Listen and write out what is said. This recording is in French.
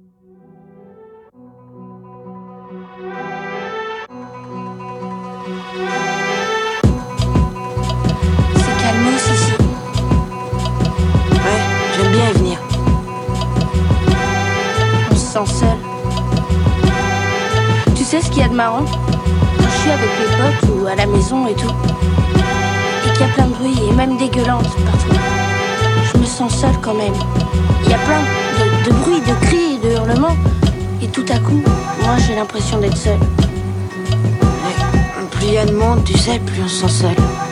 C'est calmos ici. Ouais, j'aime bien y venir. On se sent seul. Tu sais ce qu'il y a de marrant? Quand je suis avec les potes ou à la maison et tout, et qu'il y a plein de bruit et même des gueulantes parfois, je me sens seule quand même. Il y a plein de bruit, de cris et de hurlements, et tout à coup, moi j'ai l'impression d'être seule. Ouais, plus il y a de monde, tu sais, plus on se sent seul.